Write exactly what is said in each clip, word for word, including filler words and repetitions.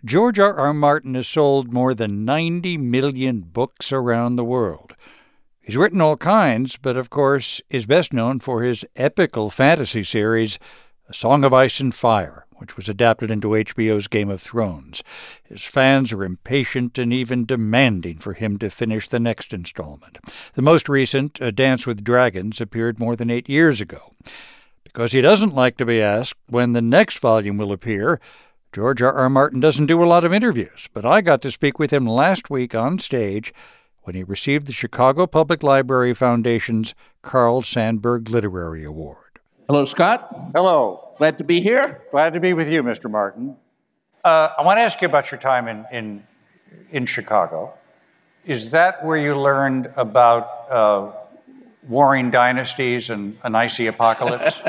George R. R. Martin has sold more than ninety million books around the world. He's written all kinds, but of course is best known for his epical fantasy series, A Song of Ice and Fire, which was adapted into H B O's Game of Thrones. His fans are impatient and even demanding for him to finish the next installment. The most recent, A Dance with Dragons, appeared more than eight years ago. Because he doesn't like to be asked when the next volume will appear, George R. R. Martin doesn't do a lot of interviews, but I got to speak with him last week on stage when he received the Chicago Public Library Foundation's Carl Sandburg Literary Award. Hello, Scott. Hello. Glad to be here. Glad to be with you, Mister Martin. Uh, I want to ask you about your time in, in, in Chicago. Is that where you learned about uh, warring dynasties and an icy apocalypse?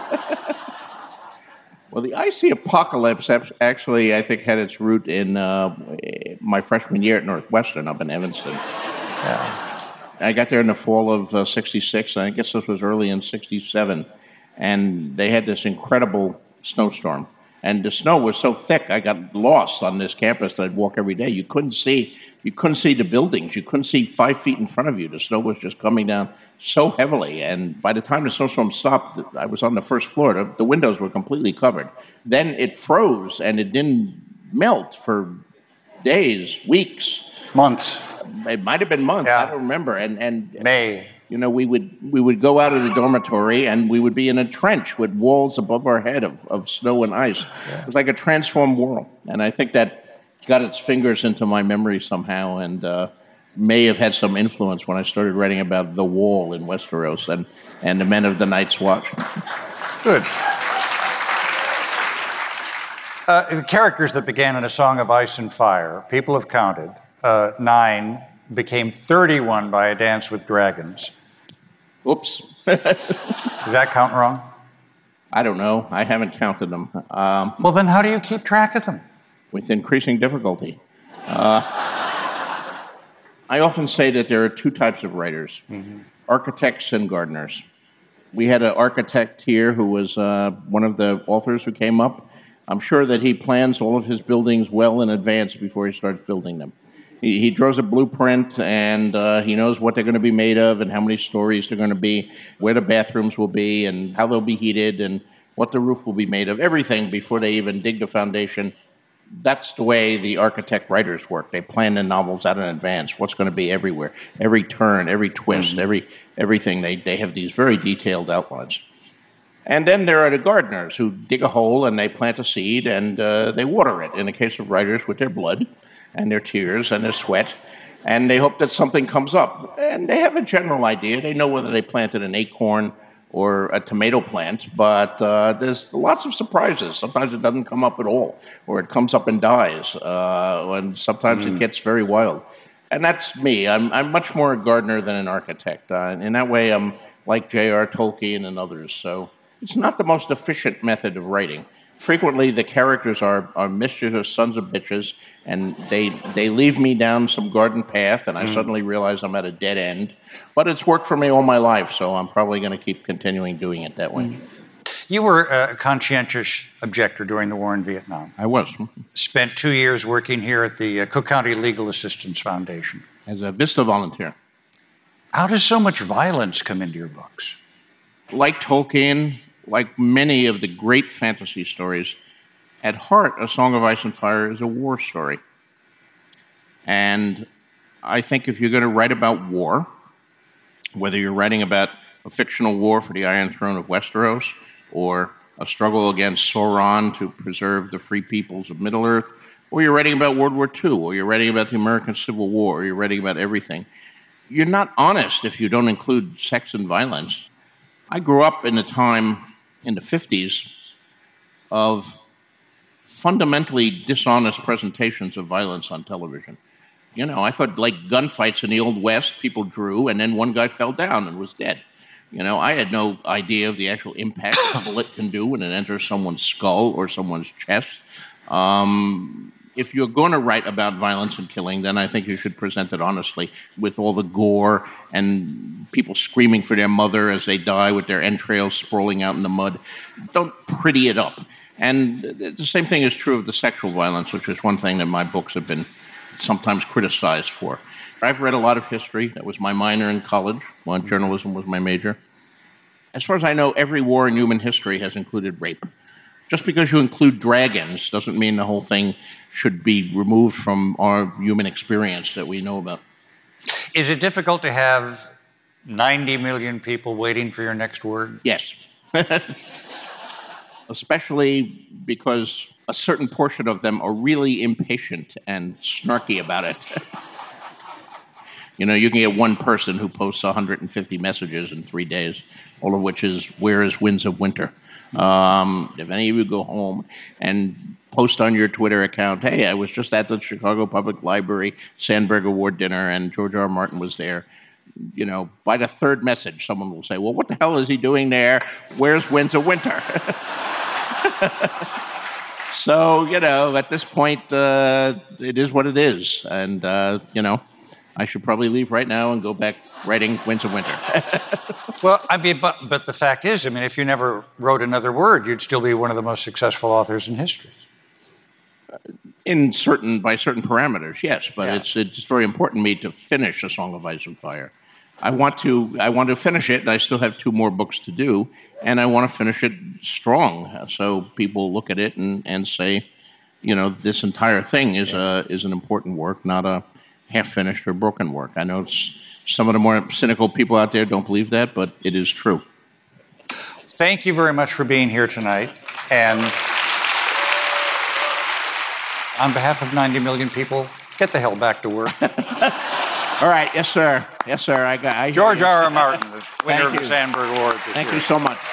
Well, the icy apocalypse actually, I think, had its root in uh, my freshman year at Northwestern up in Evanston. Yeah. I got there in the fall of uh, sixty-six, and I guess this was early in sixty-seven, and they had this incredible snowstorm. And the snow was so thick, I got lost on this campus that I'd walk every day. You couldn't see, you couldn't see the buildings. You couldn't see five feet in front of you. The snow was just coming down so heavily. And by the time the snowstorm stopped, I was on the first floor. The, the windows were completely covered. Then it froze, and it didn't melt for days, weeks. Months. It might have been months. Yeah. I don't remember. And and May. You know, we would we would go out of the dormitory and we would be in a trench with walls above our head of, of snow and ice. Yeah. It was like a transformed world. And I think that got its fingers into my memory somehow and uh, may have had some influence when I started writing about the Wall in Westeros and, and the Men of the Night's Watch. Good. Uh, the characters that began in A Song of Ice and Fire, people have counted, uh, nine, became thirty-one by A Dance with Dragons. Oops. Does that count wrong? I don't know. I haven't counted them. Um, well, then how do you keep track of them? With increasing difficulty. Uh, I often say that there are two types of writers, mm-hmm. architects and gardeners. We had an architect here who was uh, one of the authors who came up. I'm sure that he plans all of his buildings well in advance before he starts building them. He, he draws a blueprint, and uh, he knows what they're going to be made of and how many stories they're going to be, where the bathrooms will be, and how they'll be heated, and what the roof will be made of, everything before they even dig the foundation. That's the way the architect writers work. They plan the novels out in advance, what's going to be everywhere, every turn, every twist, mm-hmm. every everything. They, they have these very detailed outlines. And then there are the gardeners who dig a hole and they plant a seed and uh, they water it, in the case of writers, with their blood and their tears and their sweat, and they hope that something comes up. And they have a general idea. They know whether they planted an acorn or a tomato plant, but uh, there's lots of surprises. Sometimes it doesn't come up at all, or it comes up and dies, uh, and sometimes mm. it gets very wild. And that's me. I'm, I'm much more a gardener than an architect. Uh, in that way, I'm like J R Tolkien and others. So it's not the most efficient method of writing. Frequently, the characters are, are mischievous sons of bitches, and they they leave me down some garden path, and I mm. suddenly realize I'm at a dead end. But it's worked for me all my life, so I'm probably going to keep continuing doing it that way. Mm. You were a conscientious objector during the war in Vietnam. I was. Spent two years working here at the Cook County Legal Assistance Foundation. As a VISTA volunteer. How does so much violence come into your books? Like Tolkien, like many of the great fantasy stories, at heart, A Song of Ice and Fire is a war story. And I think if you're going to write about war, whether you're writing about a fictional war for the Iron Throne of Westeros, or a struggle against Sauron to preserve the free peoples of Middle-earth, or you're writing about World War Two, or you're writing about the American Civil War, or you're writing about everything, you're not honest if you don't include sex and violence. I grew up in a time in the fifties of fundamentally dishonest presentations of violence on television. You know, I thought like gunfights in the Old West, people drew, and then one guy fell down and was dead. You know, I had no idea of the actual impact a bullet can do when it enters someone's skull or someone's chest. Um, if you're going to write about violence and killing, then I think you should present it honestly, with all the gore and people screaming for their mother as they die with their entrails sprawling out in the mud. Don't pretty it up. And the same thing is true of the sexual violence, which is one thing that my books have been sometimes criticized for. I've read a lot of history. That was my minor in college, while journalism was my major. As far as I know, every war in human history has included rape. Just because you include dragons doesn't mean the whole thing should be removed from our human experience that we know about. Is it difficult to have ninety million people waiting for your next word? Yes. Especially because a certain portion of them are really impatient and snarky about it. You know, you can get one person who posts one hundred fifty messages in three days, all of which is, where is Winds of Winter? Um, if any of you go home and post on your Twitter account, hey, I was just at the Chicago Public Library Sandberg Award dinner and George R. R. Martin was there. You know, by the third message, someone will say, well, what the hell is he doing there? Where's Winds of Winter? So, you know, at this point, uh, it is what it is. And, uh, you know, I should probably leave right now and go back writing Winds of Winter. Well, I mean, but, but the fact is, I mean, if you never wrote another word, you'd still be one of the most successful authors in history. In certain, by certain parameters, yes. But Yeah. it's it's very important to me to finish A Song of Ice and Fire. I want to I want to finish it, and I still have two more books to do, and I want to finish it strong, so people look at it and, and say, you know, this entire thing is a is an important work, not a half-finished or broken work. I know it's, some of the more cynical people out there don't believe that, but it is true. Thank you very much for being here tonight, and on behalf of ninety million people, get the hell back to work. All right, yes, sir. Yes, sir. I got I, George R. R. Martin, the winner of the you. Sandberg Award. this Thank year. you so much.